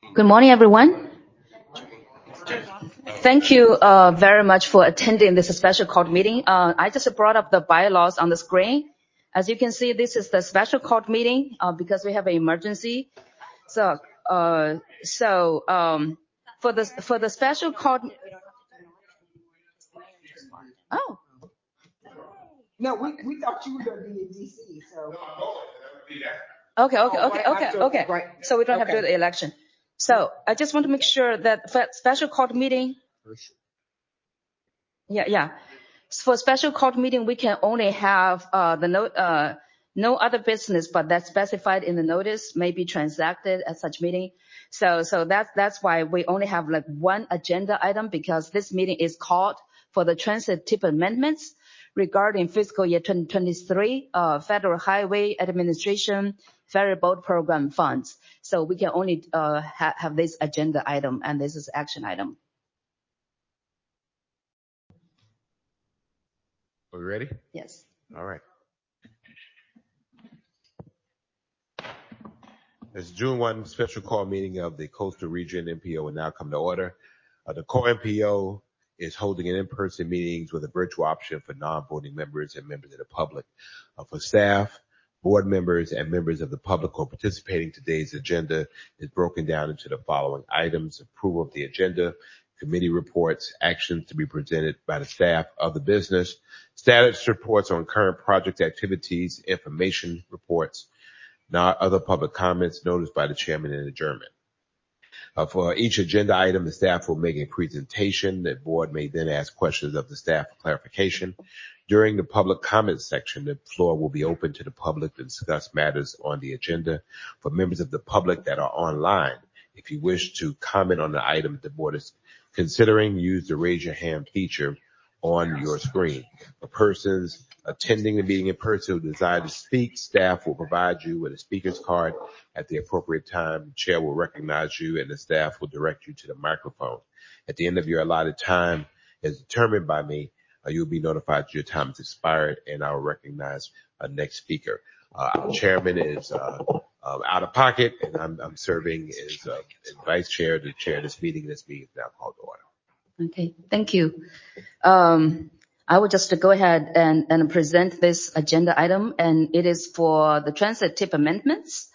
Good morning, everyone. Thank you very much for attending this special court meeting. I just brought up the bylaws on the screen. As you can see, this is the special court meeting because we have an emergency. So for the special court. Oh. No, we thought you were going to be in DC. So. Okay. Right. So we don't have to do the election. So I just want to make sure that for special court meeting. Yeah. For special court meeting, we can only have no other business, but that's specified in the notice may be transacted at such meeting. So that's why we only have like one agenda item, because this meeting is called for the transit tip amendments regarding fiscal year 2023 Federal Highway Administration Ferry Boat Program funds. So we can only have this agenda item, and this is action item. Are we ready? Yes. All right. This June 1 special call meeting of the Coastal Region MPO will now come to order. The core MPO is holding in-person meetings with a virtual option for non-voting members and members of the public. For staff, board members, and members of the public who are participating, today's agenda is broken down into the following items: approval of the agenda, committee reports, actions to be presented by the staff of the business, status reports on current project activities, information reports, not other public comments, noticed by the chairman, and adjournment. For each agenda item, the staff will make a presentation. The board may then ask questions of the staff for clarification. During the public comment section, the floor will be open to the public to discuss matters on the agenda. For members of the public that are online, if you wish to comment on the item the board is considering, use the raise your hand feature on your screen. For persons attending the meeting in person who desire to speak, staff will provide you with a speaker's card at the appropriate time. The chair will recognize you and the staff will direct you to the microphone. At the end of your allotted time, as determined by me, you'll be notified your time has expired, and I will recognize a next speaker. Our chairman is out of pocket, and I'm serving as vice chair to chair this meeting. This meeting is now called to order. Okay, thank you. I will just go ahead and present this agenda item, and it is for the transit tip amendments.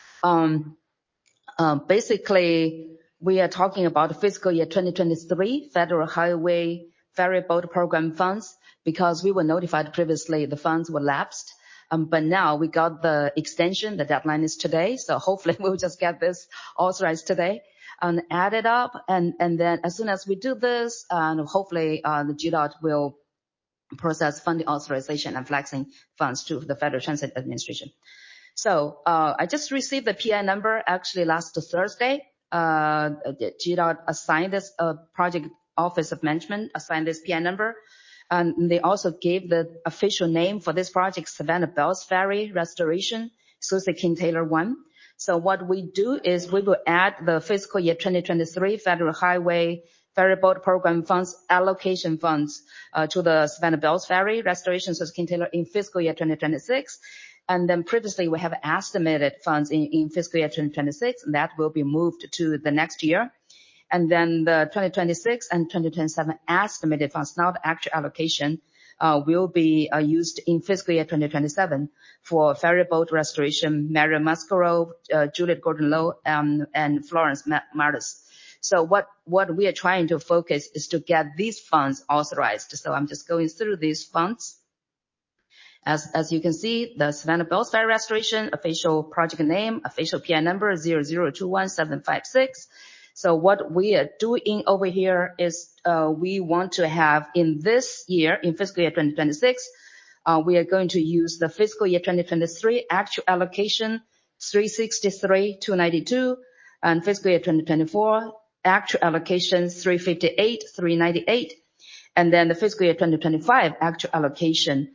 Basically, we are talking about fiscal year 2023 Federal Highway Ferry Boat Program funds, because we were notified previously the funds were lapsed. But now we got the extension. The deadline is today, so hopefully we'll just get this authorized today and add it up. And then as soon as we do this, hopefully the GDOT will process funding authorization and flexing funds to the Federal Transit Administration. So I just received the PI number actually last Thursday. GDOT assigned this project Office of Management assigned this PI number. And they also gave the official name for this project, Savannah Bells Ferry Restoration, Susie King Taylor 1. So what we do is we will add the fiscal year 2023 Federal Highway Ferry Boat Program funds, allocation funds to the Savannah Bells Ferry Restoration, Susie King Taylor in fiscal year 2026. And then previously we have estimated funds in fiscal year 2026, and that will be moved to the next year. And then the 2026 and 2027 estimated funds, not actual allocation, will be used in fiscal year 2027 for ferry boat restoration, Mary Musgrove, Juliet Gordon-Low, and Florence Martis. So what we are trying to focus is to get these funds authorized. So I'm just going through these funds. As you can see, the Savannah Bells Ferry Restoration, official project name, official PI number 0021756. So what we are doing over here is we want to have in this year, in fiscal year 2026, we are going to use the fiscal year 2023 actual allocation 363,292, and fiscal year 2024 actual allocation 358,398, and then the fiscal year 2025 actual allocation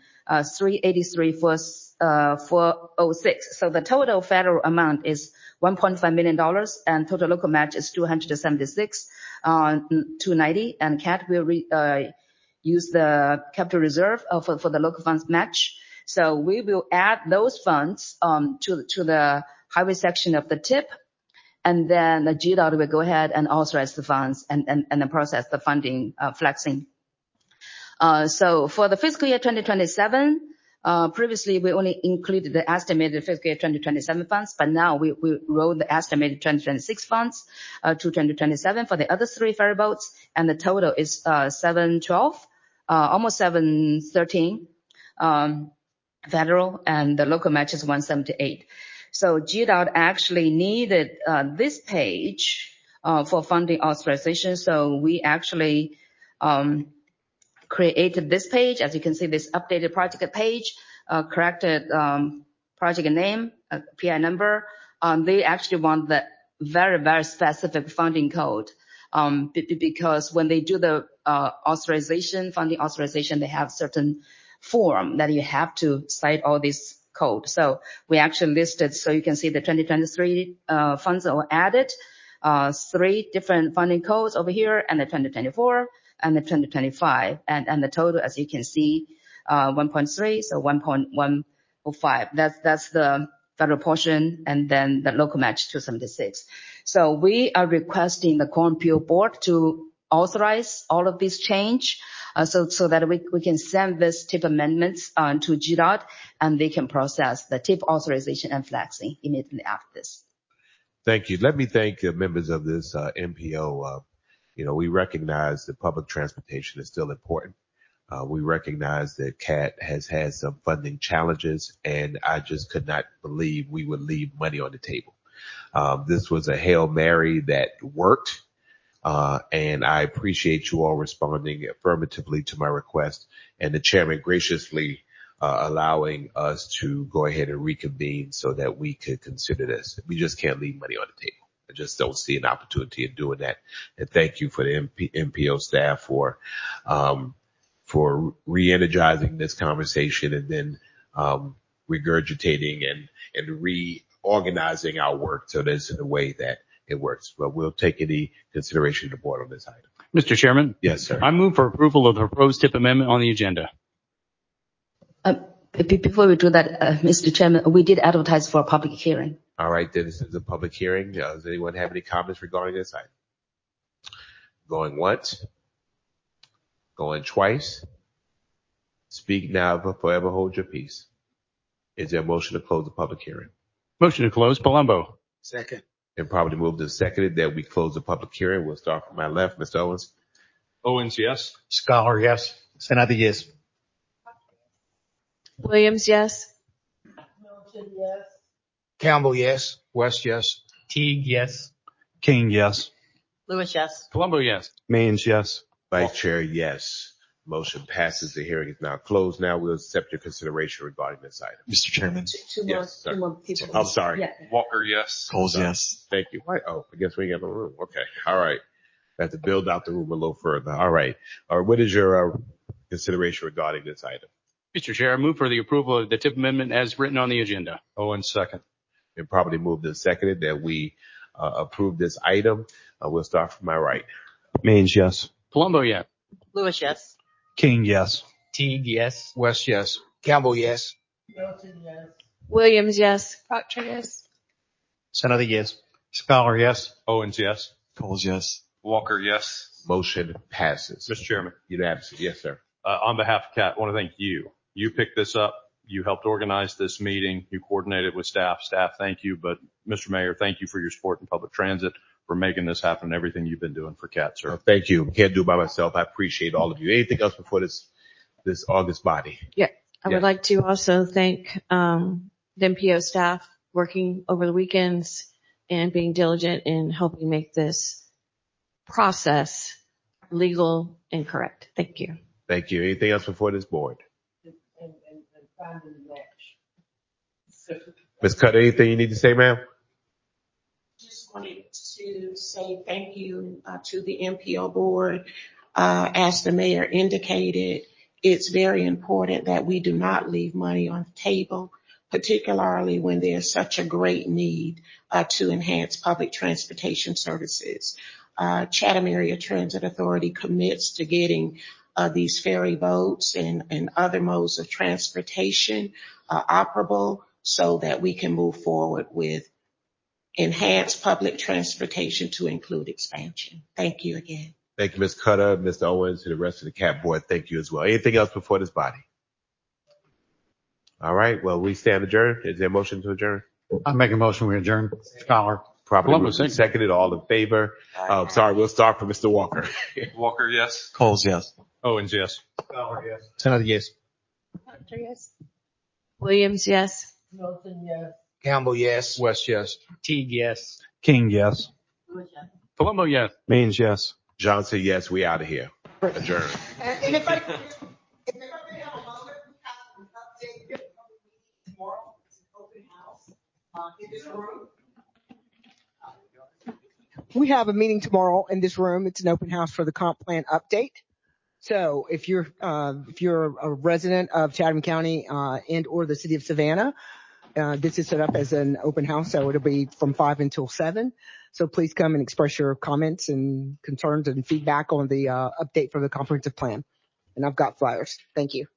383,406. So the total federal amount is $1.5 million, and total local match is $276,290. And CAT will use the capital reserve for the local funds match. So we will add those funds to the highway section of the TIP. And then the GDOT will go ahead and authorize the funds and then process the funding, flexing. So for the fiscal year 2027, previously we only included the estimated fiscal year 2027 funds, but now we rolled the estimated 2026 funds to 2027 for the other 3 ferry boats, and the total is 712, almost 713 federal, and the local match is 178. So GDOT actually needed this page for funding authorization, so we actually created this page. As you can see, this updated project page, corrected project name, PI number. They actually want the very, very specific funding code, because when they do the funding authorization, they have certain form that you have to cite all this code. So we actually listed, so you can see the 2023 funds that were added, 3 different funding codes over here, and the 2024 and the 2025, and the total, as you can see, 1.3, so 1.105. That's the federal portion, and then the local match 276. So we are requesting the Core MPO board to authorize all of these change, so that we can send this TIP amendments to GDOT, and they can process the TIP authorization and flexing immediately after this. Thank you. Let me thank the members of this MPO. We recognize that public transportation is still important. We recognize that CAT has had some funding challenges, and I just could not believe we would leave money on the table. This was a Hail Mary that worked, and I appreciate you all responding affirmatively to my request, and the chairman graciously allowing us to go ahead and reconvene so that we could consider this. We just can't leave money on the table. I just don't see an opportunity in doing that. And thank you for the MPO staff for re-energizing this conversation, and then regurgitating and reorganizing our work so that it's in a way that it works. But we'll take any consideration of the board on this item. Mr. Chairman? Yes, sir. I move for approval of the proposed TIP amendment on the agenda. Before we do that, Mr. Chairman, we did advertise for a public hearing. All right, then this is a public hearing. Does anyone have any comments regarding this item? Going once? Going twice? Speak now, but forever hold your peace. Is there a motion to close the public hearing? Motion to close. Palumbo. Second. And probably moved and seconded that we close the public hearing. We'll start from my left. Mr. Owens? Owens, yes. Scholar, yes. Senator, yes. Williams, yes. Milton, yes. Campbell, yes. West, yes. Teague, yes. King, yes. Lewis, yes. Palumbo, yes. Maynes, yes. Vice Chair, yes. Motion passes. The hearing is now closed. Now we'll accept your consideration regarding this item. Mr. Chairman. Two Yes, sir. more people. I'm sorry. Yeah. Walker, yes. Coles, yes. Thank you. Why? Oh, I guess we ain't got no room. Okay. All right. I have to build out the room a little further. All right. What is your consideration regarding this item? Mr. Chair, I move for the approval of the TIP amendment as written on the agenda. Owens, second. Been probably moved and seconded that we approve this item. We'll start from my right. Maynes, yes. Palumbo, yes. Lewis, yes. King, yes. Teague, yes. West, yes. Campbell, yes. Milton, yes. Williams, yes. Proctor, yes. Senator, yes. Scholar, yes. Owens, yes. Coles, yes. Walker, yes. Motion passes. Mr. Chairman, Unanimously. Yes, sir. on behalf of CAT, I want to thank you. You picked this up. You helped organize this meeting. You coordinated with staff. Staff, thank you. But Mr. Mayor, thank you for your support in public transit, for making this happen, and everything you've been doing for CAT, sir. Thank you. Can't do it by myself. I appreciate all of you. Anything else before this August body? Yeah. I Yes. would like to also thank the MPO staff working over the weekends and being diligent in helping make this process legal and correct. Thank you. Thank you. Anything else before this board? And finding the match. Ms. Cutter, anything you need to say, ma'am? Just wanted to say thank you to the MPO board. As the mayor indicated, it's very important that we do not leave money on the table, particularly when there's such a great need to enhance public transportation services. Chatham Area Transit Authority commits to getting these ferry boats and other modes of transportation operable so that we can move forward with enhance public transportation to include expansion. Thank you again. Thank you, Ms. Cutter, Mr. Owens, and the rest of the CAP board. Thank you as well. Anything else before this body? All right. Well, we stand adjourned. Is there a motion to adjourn? I make a motion we adjourn. Scholar. Properly Colombo, moved and seconded. All in favor? Sorry, we'll start from Mr. Walker. Walker, yes. Coles, yes. Owens, yes. Scholar, yes. Senator, yes. Williams, yes. Campbell, yes. West, yes. Teague, yes. King, yes. Colombo, yes. Maines, yes. Johnson, yes. We out of here. Adjourn. And if I may have a moment, we have an update. We have a public meeting tomorrow. It's an open house in this room. We have a meeting tomorrow in this room. It's an open house for the comp plan update. So if you're a resident of Chatham County and or the city of Savannah, this is set up as an open house, so it'll be from 5 until 7. So please come and express your comments and concerns and feedback on the update for the comprehensive plan. And I've got flyers. Thank you.